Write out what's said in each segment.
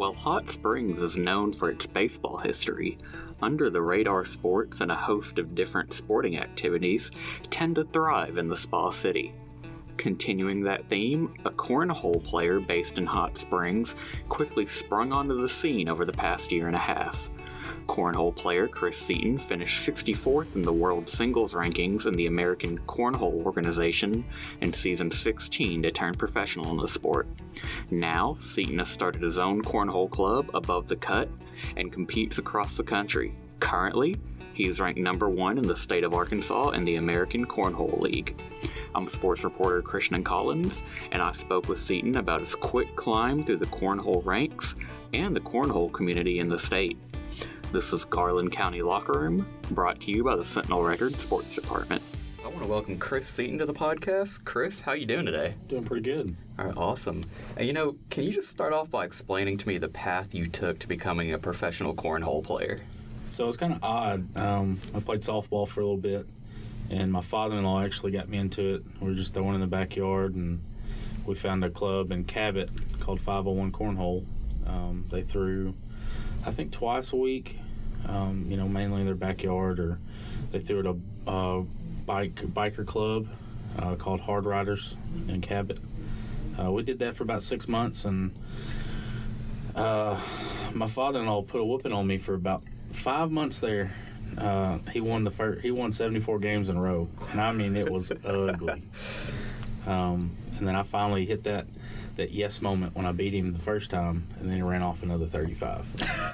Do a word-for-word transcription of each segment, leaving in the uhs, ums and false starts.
While Hot Springs is known for its baseball history, under-the-radar sports and a host of different sporting activities tend to thrive in the Spa City. Continuing that theme, a cornhole player based in Hot Springs quickly sprung onto the scene over the past year and a half. Cornhole player Chris Seaton finished sixty-fourth in the world singles rankings in the American Cornhole Organization in season sixteen to turn professional in the sport. Now, Seaton has started his own cornhole club above the cut and competes across the country. Currently, he is ranked number one in the state of Arkansas in the American Cornhole League. I'm sports reporter Christian Collins, and I spoke with Seaton about his quick climb through the cornhole ranks and the cornhole community in the state. This is Garland County Locker Room, brought to you by the Sentinel Record Sports Department. I want to welcome Chris Seaton to the podcast. Chris, how you doing today? Doing pretty good. All right, awesome. And you know, can you just start off by explaining to me the path you took to becoming a professional cornhole player? So it's kind of odd. Um, I played softball for a little bit, and my father-in-law actually got me into it. We were just throwing in the backyard, and we found a club in Cabot called five oh one Cornhole. Um, they threw, I think, twice a week, um, you know, mainly in their backyard, or they threw at a uh, bike biker club uh, called Hard Riders in Cabot. Uh, we did that for about six months, and uh, my father-in-law put a whooping on me for about five months there. Uh, he won the first, he won seventy-four games in a row, and I mean it was ugly. Um, and then I finally hit that that yes moment when I beat him the first time, and then he ran off another thirty-five.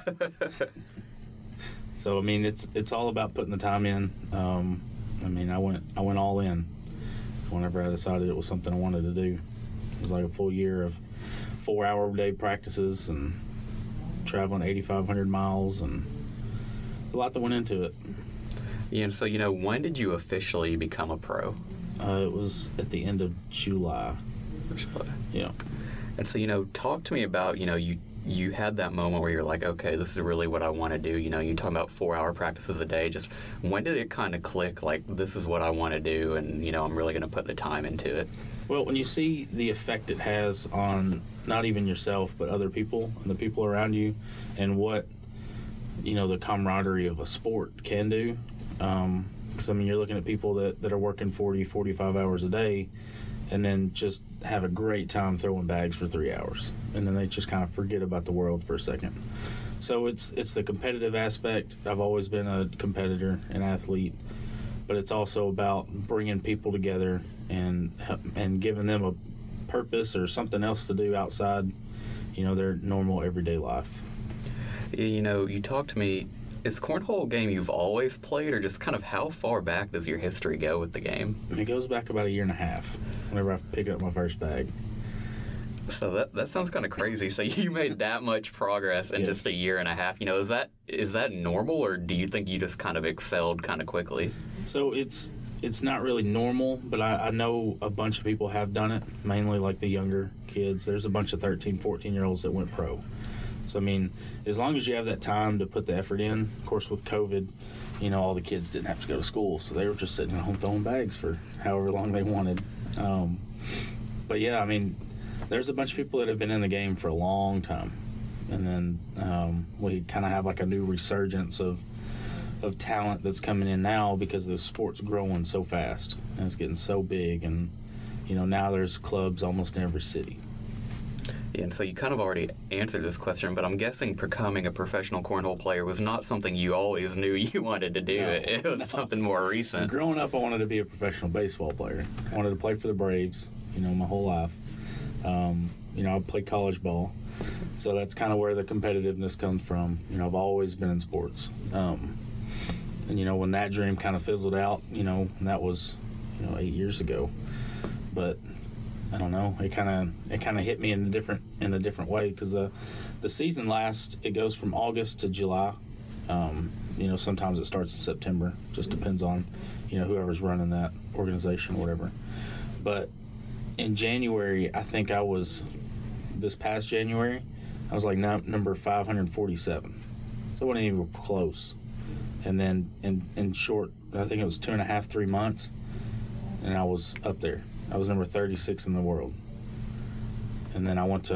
So I mean it's it's all about putting the time in. Um, I mean I went I went all in whenever I decided it was something I wanted to do. It was like a full year of four hour day practices and traveling eighty-five hundred miles, and a lot that went into it. Yeah, and so, you know, when did you officially become a pro? Uh, it was at the end of July. July. Yeah. And so, you know, talk to me about, you know, you you had that moment where you're like, okay, this is really what I want to do. You know, you're talking about four-hour practices a day. Just when did it kind of click, like, this is what I want to do, and, you know, I'm really going to put the time into it? Well, when you see the effect it has on not even yourself, but other people and the people around you, and what, you know, the camaraderie of a sport can do. Um, because, I mean, you're looking at people that, that are working forty, forty-five hours a day and then just have a great time throwing bags for three hours. And then they just kind of forget about the world for a second. So it's it's the competitive aspect. I've always been a competitor, an athlete. But it's also about bringing people together and and giving them a purpose or something else to do outside, you know, their normal everyday life. You know, you talked to me, is cornhole a game you've always played, or just kind of how far back does your history go with the game? It goes back about a year and a half whenever I picked up my first bag. So that that sounds kind of crazy. So you made that much progress in yes. just a year and a half. You know, is that is that normal, or do you think you just kind of excelled kind of quickly? So it's it's not really normal, but I, I know a bunch of people have done it, mainly like the younger kids. There's a bunch of thirteen, fourteen-year-olds that went pro. So, I mean, as long as you have that time to put the effort in, of course, with COVID, you know, all the kids didn't have to go to school, so they were just sitting at home throwing bags for however long they wanted. Um, but, yeah, I mean, there's a bunch of people that have been in the game for a long time. And then um, we kind of have like a new resurgence of of talent that's coming in now because the sport's growing so fast and it's getting so big. And, you know, now there's clubs almost in every city. Yeah, and so you kind of already answered this question, but I'm guessing becoming a professional cornhole player was not something you always knew you wanted to do. No, it, it was no. something more recent. Growing up, I wanted to be a professional baseball player. I wanted to play for the Braves, you know, my whole life. Um, you know, I played college ball, so that's kind of where the competitiveness comes from. You know, I've always been in sports. Um, and, you know, when that dream kind of fizzled out, you know, and that was, you know, eight years ago. But I don't know. It kind of it kind of hit me in a different in a different way because the the season lasts. It goes from August to July. Um, you know, sometimes it starts in September. Just depends on, you know, whoever's running that organization or whatever. But in January, I think I was this past January, I was like no, number five hundred forty-seven. So it wasn't even close. And then in in short, I think it was two and a half, three months, and I was up there. I was number thirty-six in the world. And then I went to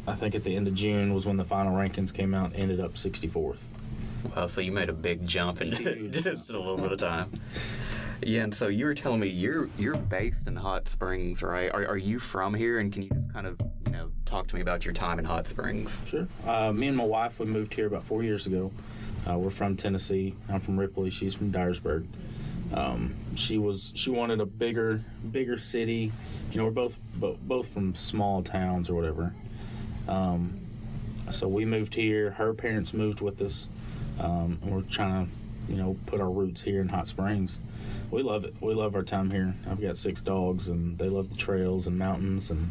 I think at the end of June was when the final rankings came out, ended up sixty-fourth. Wow, so you made a big jump in just a little bit of time. Yeah, and so you were telling me you're you're based in Hot Springs, right? Are, are you from here, and can you just kind of, you know, talk to me about your time in Hot Springs? Sure. Uh, me and my wife, we moved here about four years ago. Uh, we're from Tennessee. I'm from Ripley. She's from Dyersburg. Um, she was she wanted a bigger bigger city. You know, we're both bo- both from small towns or whatever. Um, so we moved here. Her parents moved with us, um, and we're trying to, you know, put our roots here in Hot Springs. We love it. We love our time here. I've got six dogs, and they love the trails and mountains. And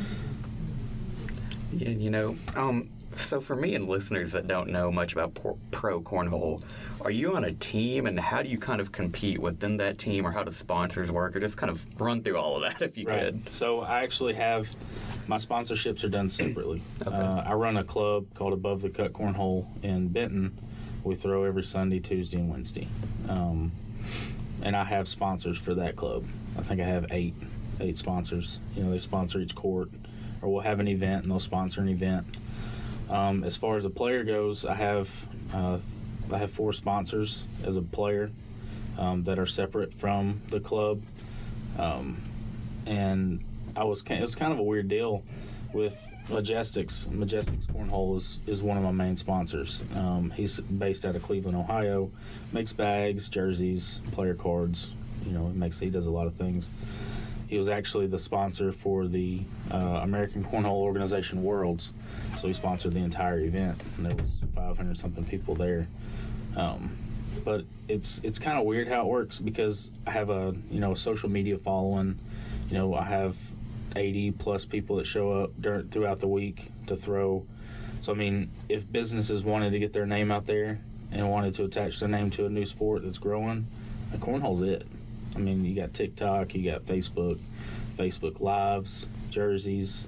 yeah, you know, um, so for me and listeners that don't know much about pro, pro cornhole, are you on a team, and how do you kind of compete within that team, or how do sponsors work, or just kind of run through all of that if you right. could? So I actually have my sponsorships are done separately. Okay. Uh, I run a club called Above the Cut Cornhole in Benton. We throw every Sunday, Tuesday, and Wednesday. Um, and I have sponsors for that club. I think I have eight eight sponsors. You know, they sponsor each court, or we'll have an event and they'll sponsor an event. Um, as far as a player goes, I have uh, I have four sponsors as a player um, that are separate from the club, um, and I was it was kind of a weird deal with Majestics. Majestics Cornhole is, is one of my main sponsors. Um, he's based out of Cleveland, Ohio. Makes bags, jerseys, player cards. You know, he makes he does a lot of things. He was actually the sponsor for the uh, American Cornhole Organization Worlds, so he sponsored the entire event, and there was five hundred something people there. Um, but it's it's kind of weird how it works, because I have a you know social media following. You know, I have eighty plus people that show up during, throughout the week to throw. So I mean, if businesses wanted to get their name out there and wanted to attach their name to a new sport that's growing, cornhole's it. I mean, you got TikTok, you got Facebook, Facebook Lives, jerseys.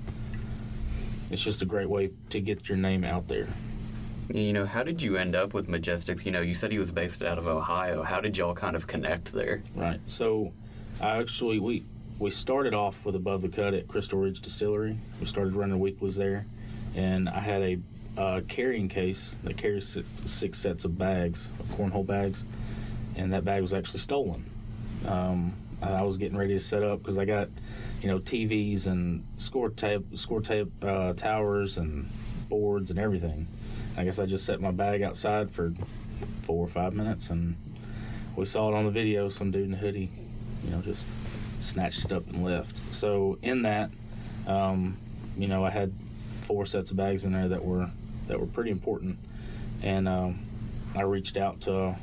It's just a great way to get your name out there. You know, how did you end up with Majestics? You know, you said he was based out of Ohio. How did y'all kind of connect there? Right. So, I actually, we we started off with Above the Cut at Crystal Ridge Distillery. We started running weeklies there, and I had a uh, carrying case that carries six, six sets of bags, of cornhole bags, and that bag was actually stolen. Um, I was getting ready to set up because I got, you know, T Vs and score tape, score tape uh, towers and boards and everything. I guess I just set my bag outside for four or five minutes, and we saw it on the video. Some dude in a hoodie, you know, just snatched it up and left. So in that, um, you know, I had four sets of bags in there that were that were pretty important, and um, I reached out to.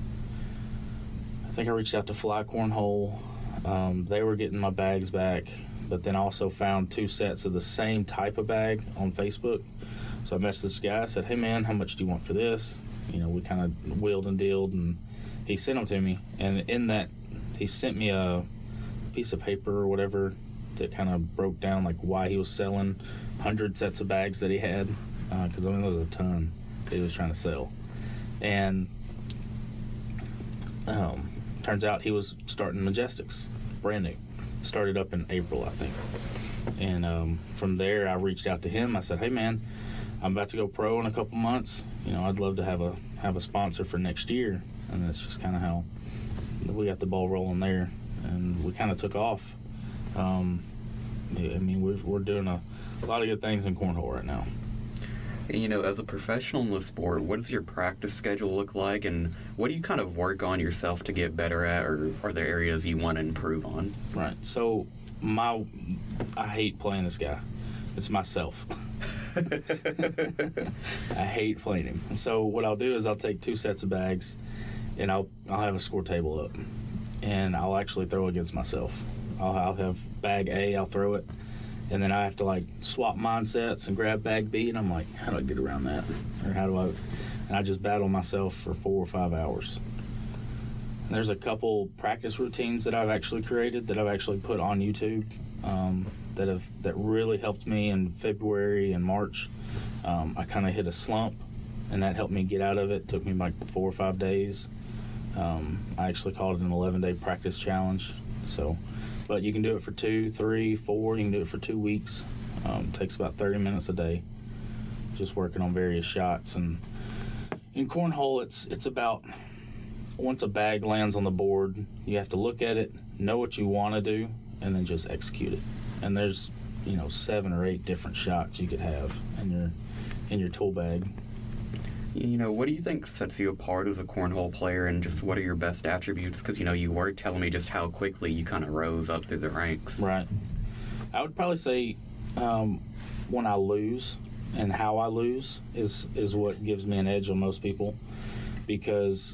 I think I reached out to Fly Cornhole. Um, they were getting my bags back, but then also found two sets of the same type of bag on Facebook. So I messaged this guy. I said, "Hey man, how much do you want for this?" You know, we kind of wheeled and dealed, and he sent them to me. And in that, he sent me a piece of paper or whatever that kind of broke down like why he was selling one hundred sets of bags that he had, because uh, I mean there was a ton that he was trying to sell. And um, turns out he was starting Majestics, brand new. Started up in April, I think. And um, from there, I reached out to him. I said, "Hey man, I'm about to go pro in a couple months. You know, I'd love to have a have a sponsor for next year." And that's just kind of how we got the ball rolling there, and we kind of took off. Um, I mean, we're we're doing a, a lot of good things in cornhole right now. You know, as a professional in the sport, what does your practice schedule look like, and what do you kind of work on yourself to get better at, or are there areas you want to improve on? Right. So, my I hate playing this guy. It's myself. I hate playing him. So what I'll do is I'll take two sets of bags, and I'll I'll have a score table up, and I'll actually throw against myself. I'll, I'll have bag A, I'll throw it, and then I have to like swap mindsets and grab bag B, and I'm like, how do I get around that? Or how do I? And I just battle myself for four or five hours. And there's a couple practice routines that I've actually created that I've actually put on YouTube um, that have that really helped me in February and March. Um, I kind of hit a slump, and that helped me get out of it. It took me like four or five days. Um, I actually called it an eleven-day practice challenge. So, but you can do it for two, three, four. You can do it for two weeks. Um, takes about thirty minutes a day, just working on various shots. And in cornhole, it's it's about once a bag lands on the board, you have to look at it, know what you want to do, and then just execute it. And there's, you know, seven or eight different shots you could have in your in your tool bag. You know, what do you think sets you apart as a cornhole player, and just what are your best attributes? Because, you know, you were telling me just how quickly you kind of rose up through the ranks. Right. I would probably say um, when I lose and how I lose is, is what gives me an edge on most people. Because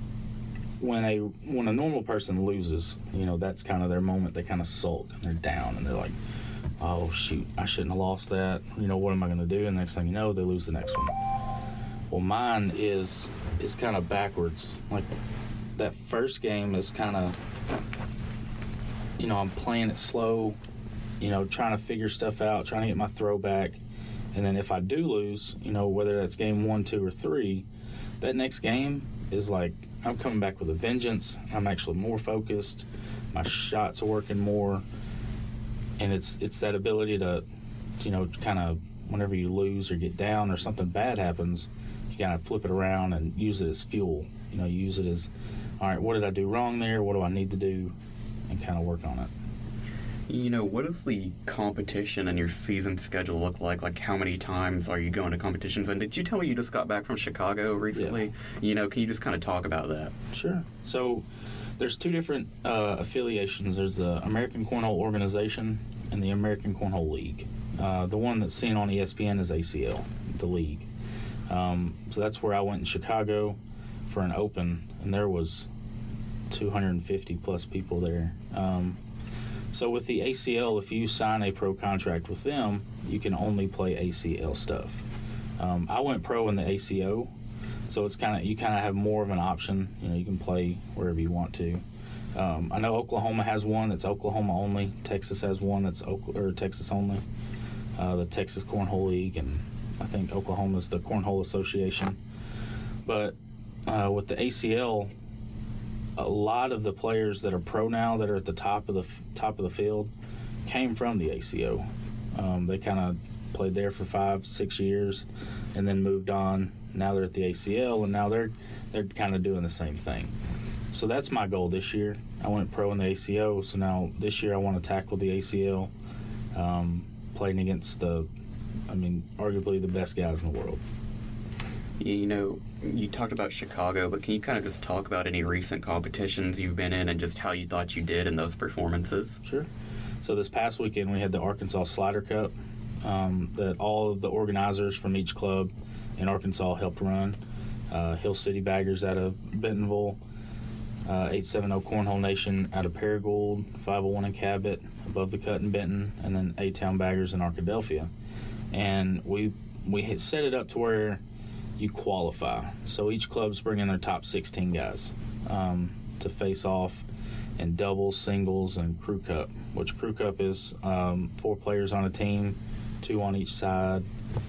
when a when a normal person loses, you know, that's kind of their moment. They kind of sulk and they're down and they're like, oh, shoot, I shouldn't have lost that. You know, what am I going to do? And next thing you know, they lose the next one. Well, mine is is kind of backwards. Like, that first game is kind of, you know, I'm playing it slow, you know, trying to figure stuff out, trying to get my throw back. And then if I do lose, you know, whether that's game one, two, or three, that next game is like, I'm coming back with a vengeance. I'm actually more focused. My shots are working more. And it's it's that ability to, you know, kind of, whenever you lose or get down or something bad happens, you kind of flip it around and use it as fuel. You know, you use it as, all right, what did I do wrong there? What do I need to do? And kind of work on it. You know, what does the competition and your season schedule look like? Like, how many times are you going to competitions? And did you tell me you just got back from Chicago recently? Yeah. You know, can you just kind of talk about that? Sure. So there's two different uh, affiliations. There's the American Cornhole Organization and the American Cornhole League. Uh, the one that's seen on E S P N is A C L, the league. Um, so that's where I went in Chicago for an open, and there was two hundred fifty plus people there. Um, so with the A C L, if you sign a pro contract with them, you can only play A C L stuff. Um, I went pro in the A C O, so it's kind of you kind of have more of an option. You know, you can play wherever you want to. Um, I know Oklahoma has one that's Oklahoma only. Texas has one that's Oklahoma, or Texas only. Uh, the Texas Cornhole League, and I think Oklahoma's the Cornhole Association. But uh, with the A C L, a lot of the players that are pro now that are at the top of the f- top of the field came from the A C O. Um, they kind of played there for five, six years, and then moved on. Now they're at the A C L, and now they're they're kind of doing the same thing. So that's my goal this year. I went pro in the A C O, so now this year I want to tackle the A C L, um, playing against the, I mean, arguably the best guys in the world. You know, you talked about Chicago, but can you kind of just talk about any recent competitions you've been in and just how you thought you did in those performances? Sure. So this past weekend we had the Arkansas Slider Cup um, that all of the organizers from each club in Arkansas helped run. Uh, Hill City Baggers out of Bentonville, uh, eight seventy Cornhole Nation out of Paragould, five oh one in Cabot, Above the Cut in Benton, and then A-Town Baggers in Arkadelphia. And we we had set it up to where you qualify. So each club's bringing their top sixteen guys um, to face off in doubles, singles, and crew cup, which crew cup is um, four players on a team, two on each side.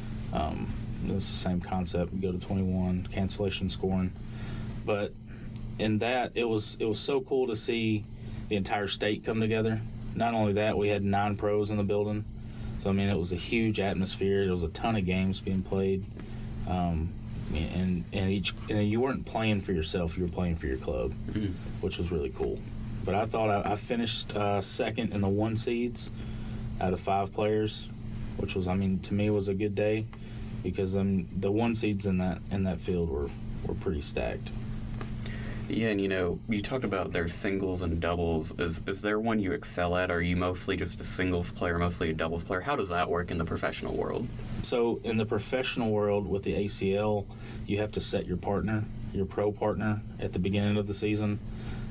Um, it's the same concept. We go to twenty-one, cancellation scoring. But in that, it was it was so cool to see the entire state come together. Not only that, we had nine pros in the building. So, I mean, it was a huge atmosphere. There was a ton of games being played. Um, and and each and you weren't playing for yourself, you were playing for your club, mm-hmm. which was really cool. But I thought I, I finished uh, second in the one seeds out of five players, which was, I mean, to me was a good day because um, the one seeds in that in that field were, were pretty stacked. Yeah, and you know, you talked about their singles and doubles. Is is there one you excel at, or are you mostly just a singles player, mostly a doubles player? How does that work in the professional world? So in the professional world with the A C L, you have to set your partner, your pro partner, at the beginning of the season.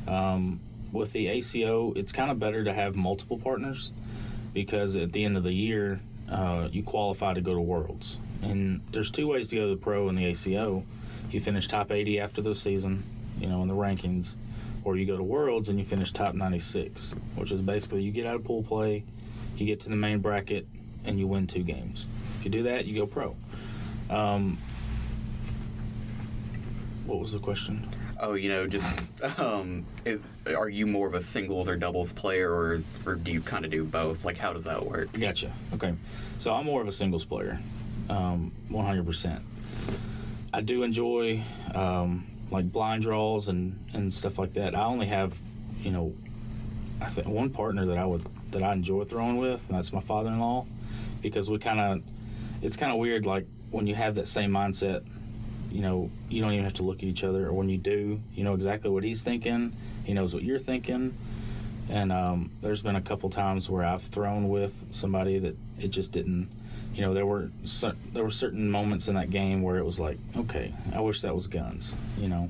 Um, with the A C O, it's kind of better to have multiple partners because at the end of the year, uh, you qualify to go to Worlds. And there's two ways to go to the pro and the A C O. You finish top eighty after the season, you know, in the rankings, or you go to Worlds and you finish top ninety-six, which is basically you get out of pool play, you get to the main bracket, and you win two games. If you do that, you go pro. Um, what was the question? Oh, you know, just um, is, are you more of a singles or doubles player, or or do you kind of do both? Like, how does that work? Gotcha. Okay, so I'm more of a singles player, um, one hundred percent. I do enjoy um, like blind draws and, and stuff like that. I only have, you know, I think one partner that I would that I enjoy throwing with, and that's my father-in-law, because we kind of, it's kind of weird, like when you have that same mindset. You know, you don't even have to look at each other, or when you do, you know exactly what he's thinking. He knows what you're thinking. And um, there's been a couple times where I've thrown with somebody that it just didn't, you know, there were there were certain moments in that game where it was like, okay, I wish that was guns, you know.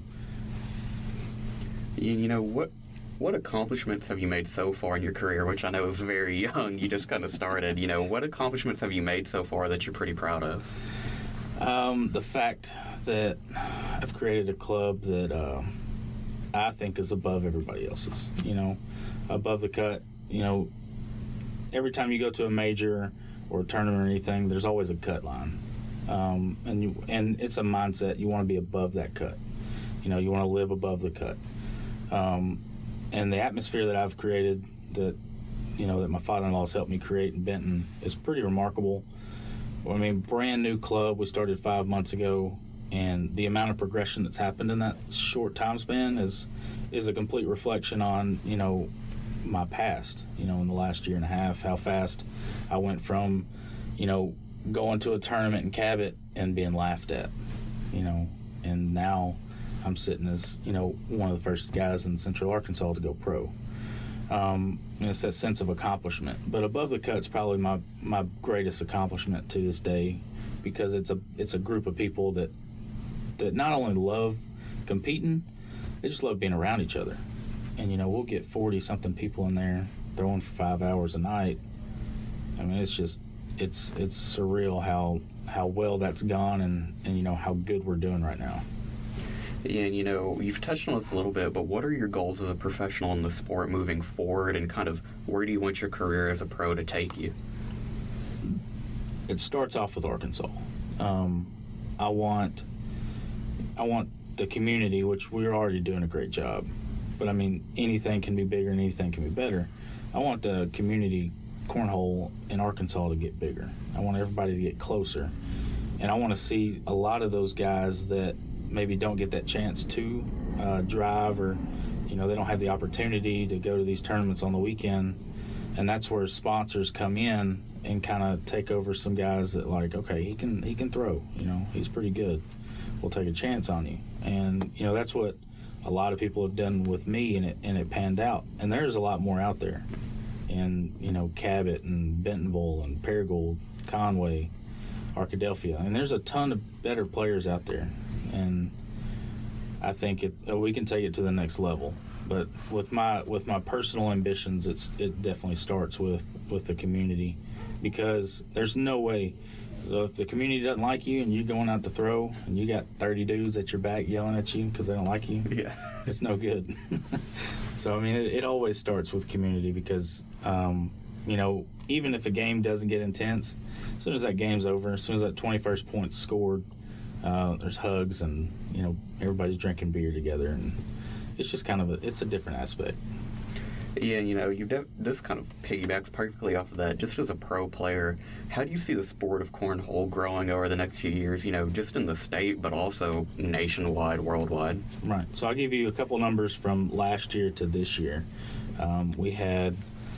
You, you know, what what accomplishments have you made so far in your career, which I know is very young, you just kind of started, you know, what accomplishments have you made so far that you're pretty proud of? Um, the fact that I've created a club that uh, I think is above everybody else's, you know, above the cut. You know, every time you go to a major or a tournament or anything, there's always a cut line. Um, and you, and it's a mindset. You want to be above that cut. You know, you want to live above the cut. Um, and the atmosphere that I've created that, you know, that my father-in-law has helped me create in Benton is pretty remarkable. I mean, brand new club. We started five months ago, and the amount of progression that's happened in that short time span is is a complete reflection on, you know, my past, you know, in the last year and a half, how fast I went from, you know, going to a tournament in Cabot and being laughed at, you know, and now I'm sitting as, you know, one of the first guys in Central Arkansas to go pro. Um, and it's that sense of accomplishment. But above the cut's probably my, my greatest accomplishment to this day, because it's a it's a group of people that that not only love competing, they just love being around each other. And, you know, we'll get forty-something people in there throwing for five hours a night. I mean, it's just, it's it's surreal how how well that's gone and, and you know, how good we're doing right now. Yeah, and you know, you've touched on this a little bit, but what are your goals as a professional in the sport moving forward, and kind of where do you want your career as a pro to take you? It starts off with Arkansas. Um, I want, I want the community, which we're already doing a great job, but I mean, anything can be bigger and anything can be better. I want the community cornhole in Arkansas to get bigger. I want everybody to get closer, and I want to see a lot of those guys that maybe don't get that chance to uh, drive, or, you know, they don't have the opportunity to go to these tournaments on the weekend. And that's where sponsors come in and kind of take over some guys that, like, okay, he can he can throw, you know, he's pretty good. We'll take a chance on you. And, you know, that's what a lot of people have done with me, and it and it panned out. And there's a lot more out there. And, you know, Cabot and Bentonville and Paragould, Conway, Arkadelphia. And there's a ton of better players out there. And I think it, we can take it to the next level. But with my with my personal ambitions, it's it definitely starts with, with the community, because there's no way. So if the community doesn't like you and you're going out to throw and you got thirty dudes at your back yelling at you because they don't like you, yeah, it's no good. So, I mean, it, it always starts with community, because, um, you know, even if a game doesn't get intense, as soon as that game's over, as soon as that twenty-first point's scored, Uh, there's hugs, and, you know, everybody's drinking beer together, and it's just kind of a, it's a different aspect. Yeah, you know, you de- this kind of piggybacks perfectly off of that. Just as a pro player, how do you see the sport of cornhole growing over the next few years, you know, just in the state, but also nationwide, worldwide? Right. So I'll give you a couple numbers from last year to this year. Um, we had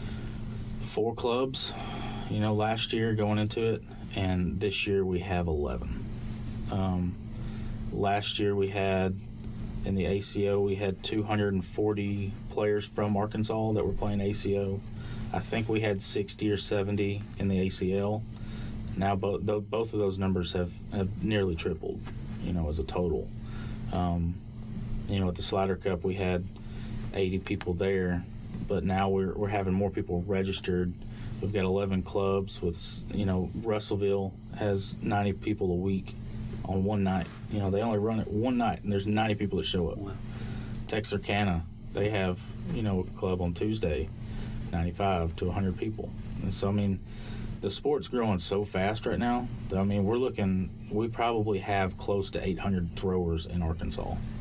four clubs, you know, last year going into it, and this year we have eleven. Um, last year we had, in the A C O, we had two hundred forty players from Arkansas that were playing A C O. I think we had sixty or seventy in the A C L. Now both both of those numbers have, have nearly tripled, you know, as a total. Um, you know, at the Slider Cup we had eighty people there, but now we're we're having more people registered. We've got eleven clubs with, you know, Russellville has ninety people a week on one night. You know, they only run it one night, and there's ninety people that show up. Wow. Texarkana, they have, you know, a club on Tuesday, ninety-five to one hundred people. And so, I mean, the sport's growing so fast right now that, I mean, we're looking, we probably have close to eight hundred throwers in Arkansas.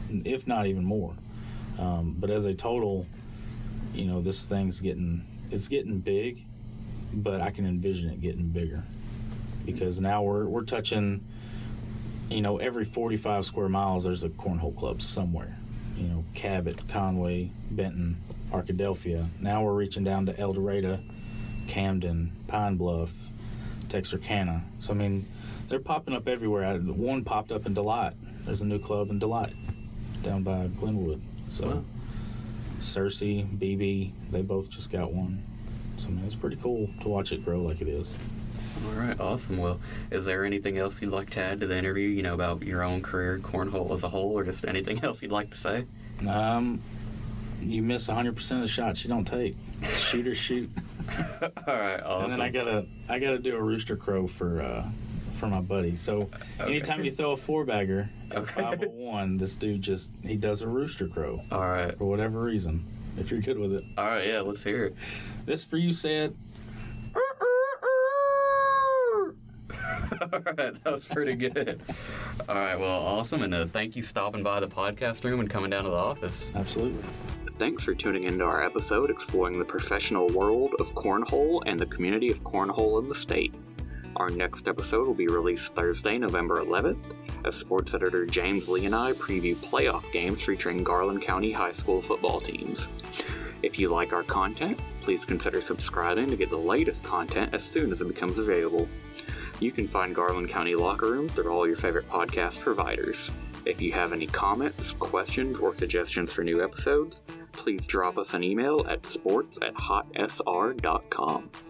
if not even more. Um, but as a total, you know, this thing's getting, it's getting big, but I can envision it getting bigger because now we're we're touching, you know, every forty-five square miles there's a cornhole club somewhere. You know, Cabot, Conway, Benton, Arkadelphia. Now we're reaching down to El Dorado, Camden, Pine Bluff, Texarkana. So, I mean, they're popping up everywhere. One popped up in Delight. There's a new club in Delight down by Glenwood. So, wow. Searcy, B B, they both just got one. So, I mean, it's pretty cool to watch it grow like it is. All right, awesome. Well, is there anything else you'd like to add to the interview, you know, about your own career in cornhole as a whole, or just anything else you'd like to say? Um, you miss one hundred percent of the shots you don't take. Shoot or shoot. All right, awesome. And then I gotta, I gotta do a rooster crow for, uh, for my buddy. So okay. Anytime you throw a four bagger at okay. five oh one, this dude just, he does a rooster crow. All right. For whatever reason, if you're good with it. All right, yeah, let's hear it. This for you, Sad. All right, that was pretty good. All right, well, awesome, and uh, thank you stopping by the podcast room and coming down to the office. Absolutely. Thanks for tuning into our episode exploring the professional world of cornhole and the community of cornhole in the state. Our next episode will be released Thursday, November eleventh, as sports editor James Lee and I preview playoff games featuring Garland County high school football teams. If you like our content, please consider subscribing to get the latest content as soon as it becomes available. You can find Garland County Locker Room through all your favorite podcast providers. If you have any comments, questions, or suggestions for new episodes, please drop us an email at sports at hot s r dot com.